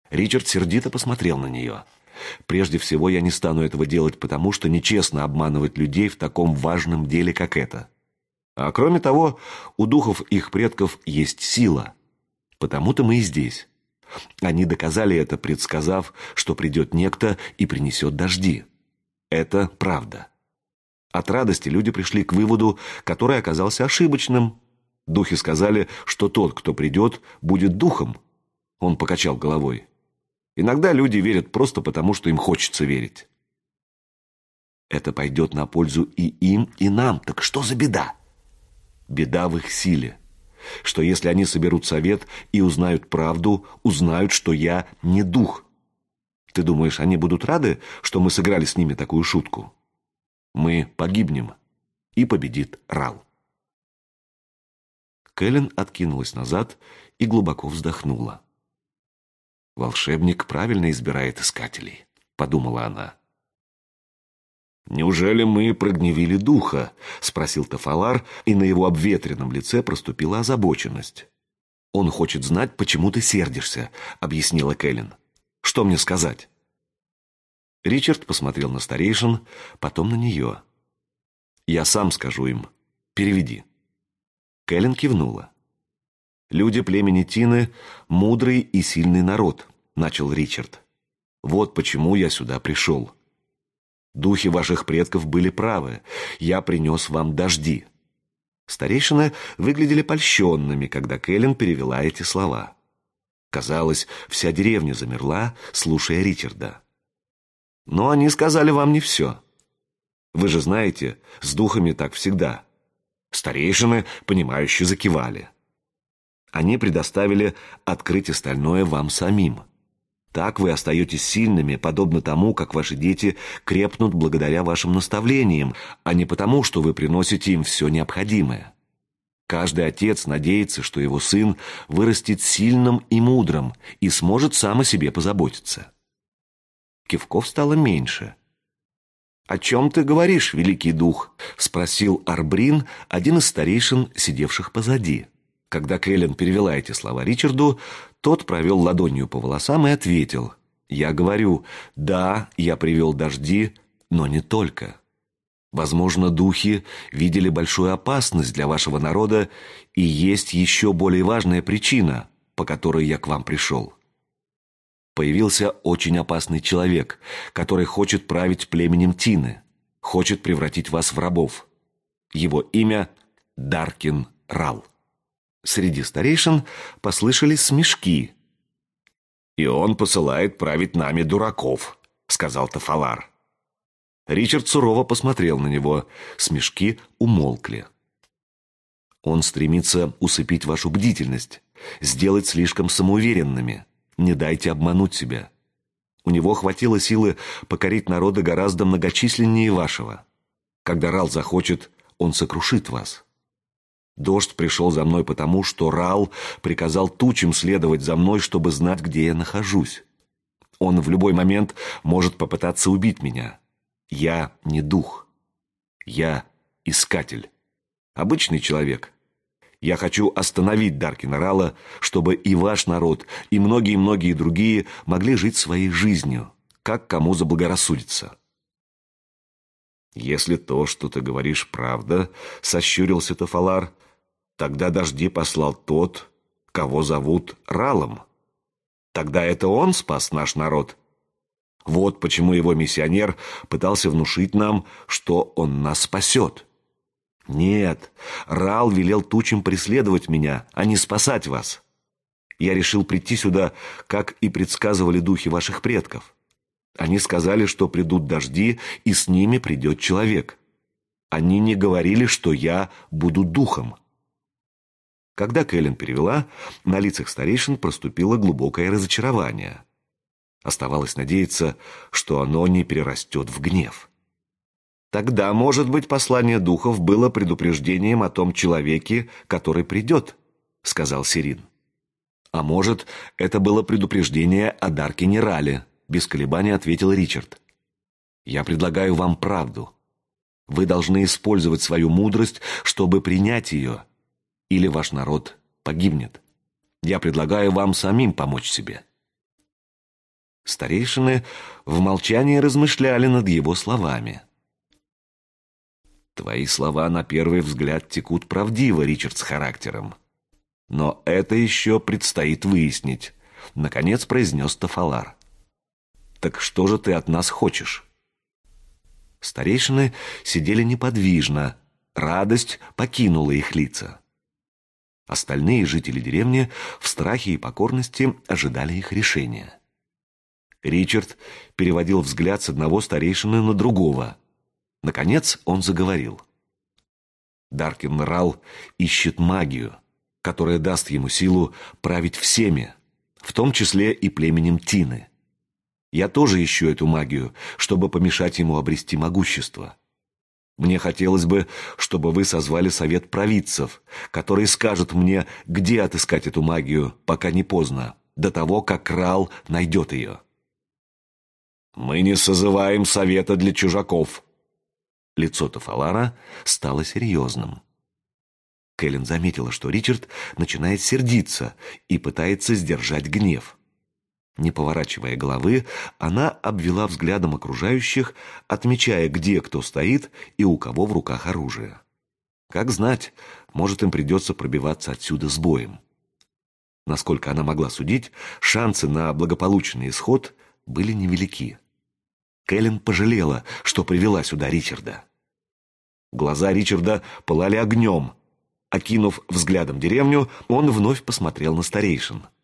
Ричард сердито посмотрел на нее. «Прежде всего, я не стану этого делать, потому что нечестно обманывать людей в таком важном деле, как это. А кроме того, у духов их предков есть сила. Потому-то мы и здесь. Они доказали это, предсказав, что придет некто и принесет дожди. Это правда. От радости люди пришли к выводу, который оказался ошибочным. Духи сказали, что тот, кто придет, будет духом». Он покачал головой. «Иногда люди верят просто потому, что им хочется верить. Это пойдет на пользу и им, и нам. Так что за беда? Беда в их силе. Что если они соберут совет и узнают правду, узнают, что я не дух. Ты думаешь, они будут рады, что мы сыграли с ними такую шутку? Мы погибнем, и победит Рал». Кэлен откинулась назад и глубоко вздохнула. «Волшебник правильно избирает искателей», — подумала она. «Неужели мы прогневили духа?» — спросил Тафалар, и на его обветренном лице проступила озабоченность. «Он хочет знать, почему ты сердишься», — объяснила Кэлен. «Что мне сказать?» Ричард посмотрел на старейшин, потом на нее. «Я сам скажу им. Переведи». Кэлен кивнула. «Люди племени Тины — мудрый и сильный народ», — начал Ричард. «Вот почему я сюда пришел. Духи ваших предков были правы. Я принес вам дожди». Старейшины выглядели польщенными, когда Кэлен перевела эти слова. Казалось, вся деревня замерла, слушая Ричарда. «Но они сказали вам не все. Вы же знаете, с духами так всегда». Старейшины, понимающе закивали. «Они предоставили открыть остальное вам самим. Так вы остаетесь сильными, подобно тому, как ваши дети крепнут благодаря вашим наставлениям, а не потому, что вы приносите им все необходимое. Каждый отец надеется, что его сын вырастет сильным и мудрым и сможет сам о себе позаботиться». Кивков стало меньше. «О чем ты говоришь, великий дух?» — спросил Арбрин, один из старейшин, сидевших позади. Когда Кэлен перевела эти слова Ричарду, тот провел ладонью по волосам и ответил: «Я говорю, да, я привел дожди, но не только. Возможно, духи видели большую опасность для вашего народа, и есть еще более важная причина, по которой я к вам пришел. Появился очень опасный человек, который хочет править племенем Тины, хочет превратить вас в рабов. Его имя Даркин Рал». Среди старейшин послышались смешки. «И он посылает править нами дураков», — сказал Тафалар. Ричард сурово посмотрел на него. Смешки умолкли. «Он стремится усыпить вашу бдительность, сделать слишком самоуверенными. Не дайте обмануть себя. У него хватило силы покорить народы гораздо многочисленнее вашего. Когда Рал захочет, он сокрушит вас. Дождь пришел за мной потому, что Рал приказал тучам следовать за мной, чтобы знать, где я нахожусь. Он в любой момент может попытаться убить меня. Я не дух. Я искатель. Обычный человек. Я хочу остановить Даркина Рала, чтобы и ваш народ, и многие-многие другие могли жить своей жизнью, как кому заблагорассудится». «Если то, что ты говоришь, правда, — сощурился Тафалар, — тогда дожди послал тот, кого зовут Ралом. Тогда это он спас наш народ. Вот почему его миссионер пытался внушить нам, что он нас спасет. Нет, Рал велел тучам преследовать меня, а не спасать вас. Я решил прийти сюда, как и предсказывали духи ваших предков. Они сказали, что придут дожди, и с ними придет человек. Они не говорили, что я буду духом». Когда Кэлен перевела, на лицах старейшин проступило глубокое разочарование. Оставалось надеяться, что оно не перерастет в гнев. «Тогда, может быть, послание духов было предупреждением о том человеке, который придет», — сказал Сирин. «А может, это было предупреждение о Даркине Рале», — без колебаний ответил Ричард. «Я предлагаю вам правду. Вы должны использовать свою мудрость, чтобы принять ее, или ваш народ погибнет. Я предлагаю вам самим помочь себе». Старейшины в молчании размышляли над его словами. «Твои слова на первый взгляд текут правдиво, Ричард, с характером. Но это еще предстоит выяснить», — наконец произнес Тафалар. «Так что же ты от нас хочешь?» Старейшины сидели неподвижно, радость покинула их лица. Остальные жители деревни в страхе и покорности ожидали их решения. Ричард переводил взгляд с одного старейшины на другого. Наконец он заговорил. «Даркин Рал ищет магию, которая даст ему силу править всеми, в том числе и племенем Тины. Я тоже ищу эту магию, чтобы помешать ему обрести могущество. Мне хотелось бы, чтобы вы созвали совет провидцев, который скажет мне, где отыскать эту магию, пока не поздно, до того, как Рал найдет ее». «Мы не созываем совета для чужаков». Лицо Тафалара стало серьезным. Кэлен заметила, что Ричард начинает сердиться и пытается сдержать гнев. Не поворачивая головы, она обвела взглядом окружающих, отмечая, где кто стоит и у кого в руках оружие. Как знать, может, им придется пробиваться отсюда с боем. Насколько она могла судить, шансы на благополучный исход были невелики. Кэлен пожалела, что привела сюда Ричарда. Глаза Ричарда пылали огнем. Окинув взглядом деревню, он вновь посмотрел на старейшин.